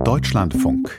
Deutschlandfunk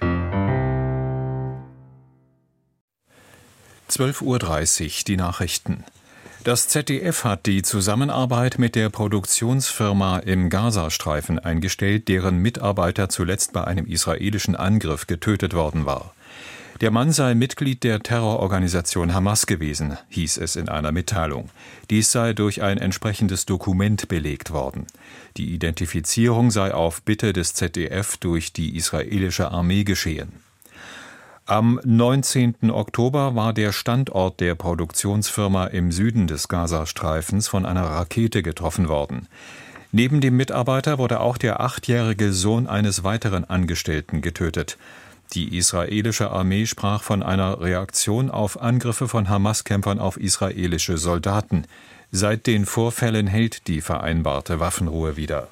12:30 Uhr, die Nachrichten. Das ZDF hat die Zusammenarbeit mit der Produktionsfirma im Gazastreifen eingestellt, deren Mitarbeiter zuletzt bei einem israelischen Angriff getötet worden war. Der Mann sei Mitglied der Terrororganisation Hamas gewesen, hieß es in einer Mitteilung. Dies sei durch ein entsprechendes Dokument belegt worden. Die Identifizierung sei auf Bitte des ZDF durch die israelische Armee geschehen. Am 19. Oktober war der Standort der Produktionsfirma im Süden des Gazastreifens von einer Rakete getroffen worden. Neben dem Mitarbeiter wurde auch der 8-jährige Sohn eines weiteren Angestellten getötet. Die israelische Armee sprach von einer Reaktion auf Angriffe von Hamas-Kämpfern auf israelische Soldaten. Seit den Vorfällen hält die vereinbarte Waffenruhe wieder.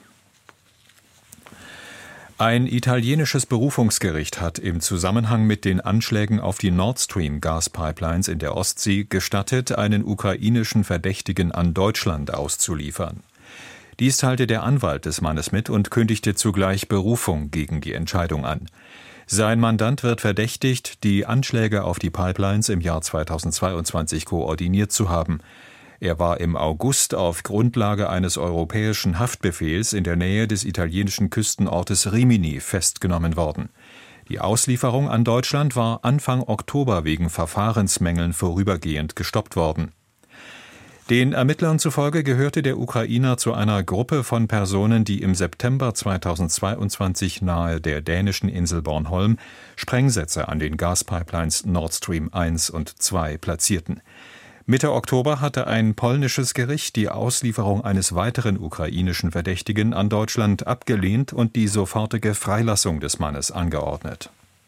Ein italienisches Berufungsgericht hat im Zusammenhang mit den Anschlägen auf die Nord Stream Gaspipelines in der Ostsee gestattet, einen ukrainischen Verdächtigen an Deutschland auszuliefern. Dies teilte der Anwalt des Mannes mit und kündigte zugleich Berufung gegen die Entscheidung an. Sein Mandant wird verdächtigt, die Anschläge auf die Pipelines im Jahr 2022 koordiniert zu haben. Er war im August auf Grundlage eines europäischen Haftbefehls in der Nähe des italienischen Küstenortes Rimini festgenommen worden. Die Auslieferung an Deutschland war Anfang Oktober wegen Verfahrensmängeln vorübergehend gestoppt worden. Den Ermittlern zufolge gehörte der Ukrainer zu einer Gruppe von Personen, die im September 2022 nahe der dänischen Insel Bornholm Sprengsätze an den Gaspipelines Nord Stream 1 und 2 platzierten. Mitte Oktober hatte ein polnisches Gericht die Auslieferung eines weiteren ukrainischen Verdächtigen an Deutschland abgelehnt und die sofortige Freilassung des Mannes angeordnet.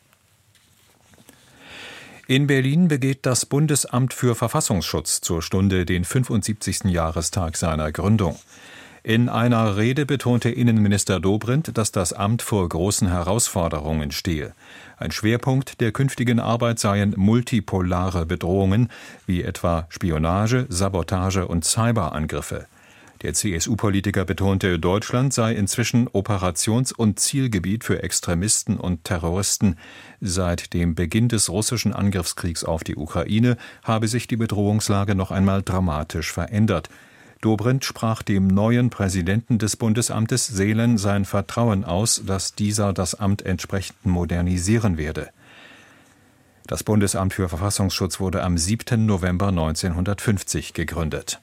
In Berlin begeht das Bundesamt für Verfassungsschutz zur Stunde den 75. Jahrestag seiner Gründung. In einer Rede betonte Innenminister Dobrindt, dass das Amt vor großen Herausforderungen stehe. Ein Schwerpunkt der künftigen Arbeit seien multipolare Bedrohungen, wie etwa Spionage, Sabotage und Cyberangriffe. Der CSU-Politiker betonte, Deutschland sei inzwischen Operations- und Zielgebiet für Extremisten und Terroristen. Seit dem Beginn des russischen Angriffskriegs auf die Ukraine habe sich die Bedrohungslage noch einmal dramatisch verändert. Dobrindt sprach dem neuen Präsidenten des Bundesamtes Seelen sein Vertrauen aus, dass dieser das Amt entsprechend modernisieren werde. Das Bundesamt für Verfassungsschutz wurde am 7. November 1950 gegründet.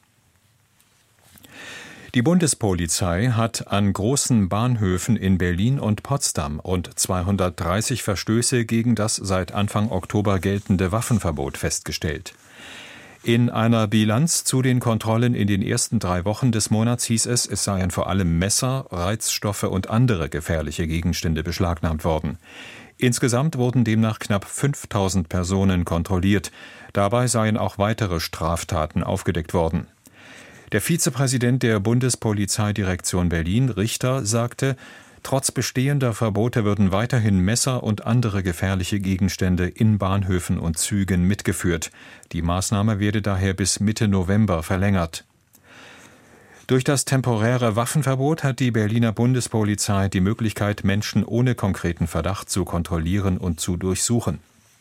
Die Bundespolizei hat an großen Bahnhöfen in Berlin und Potsdam rund 230 Verstöße gegen das seit Anfang Oktober geltende Waffenverbot festgestellt. In einer Bilanz zu den Kontrollen in den ersten 3 Wochen des Monats hieß es, es seien vor allem Messer, Reizstoffe und andere gefährliche Gegenstände beschlagnahmt worden. Insgesamt wurden demnach knapp 5.000 Personen kontrolliert. Dabei seien auch weitere Straftaten aufgedeckt worden. Der Vizepräsident der Bundespolizeidirektion Berlin, Richter, sagte, trotz bestehender Verbote würden weiterhin Messer und andere gefährliche Gegenstände in Bahnhöfen und Zügen mitgeführt. Die Maßnahme werde daher bis Mitte November verlängert. Durch das temporäre Waffenverbot hat die Berliner Bundespolizei die Möglichkeit, Menschen ohne konkreten Verdacht zu kontrollieren und zu durchsuchen.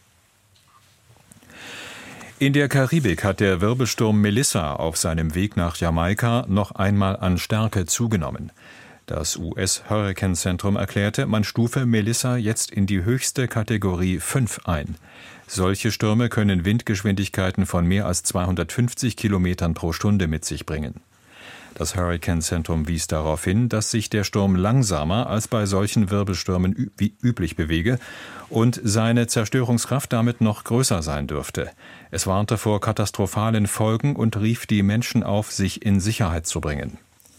In der Karibik hat der Wirbelsturm Melissa auf seinem Weg nach Jamaika noch einmal an Stärke zugenommen. Das US-Hurrikanzentrum erklärte, man stufe Melissa jetzt in die höchste Kategorie 5 ein. Solche Stürme können Windgeschwindigkeiten von mehr als 250 Kilometern pro Stunde mit sich bringen. Das Hurrikanzentrum wies darauf hin, dass sich der Sturm langsamer als bei solchen Wirbelstürmen wie üblich bewege und seine Zerstörungskraft damit noch größer sein dürfte. Es warnte vor katastrophalen Folgen und rief die Menschen auf, sich in Sicherheit zu bringen.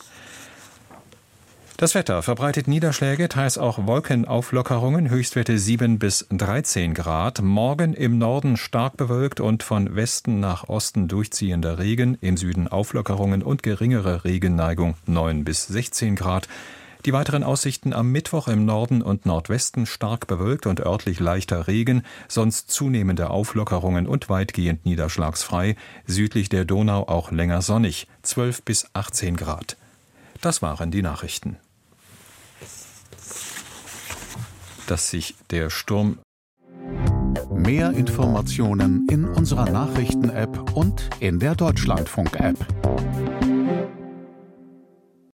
Das Wetter verbreitet Niederschläge, teils auch Wolkenauflockerungen, Höchstwerte 7 bis 13 Grad. Morgen im Norden stark bewölkt und von Westen nach Osten durchziehender Regen, im Süden Auflockerungen und geringere Regenneigung 9 bis 16 Grad. Die weiteren Aussichten am Mittwoch im Norden und Nordwesten stark bewölkt und örtlich leichter Regen, sonst zunehmende Auflockerungen und weitgehend niederschlagsfrei, südlich der Donau auch länger sonnig, 12 bis 18 Grad. Das waren die Nachrichten. dass sich der Sturm. Mehr Informationen in unserer Nachrichten-App und in der Deutschlandfunk-App.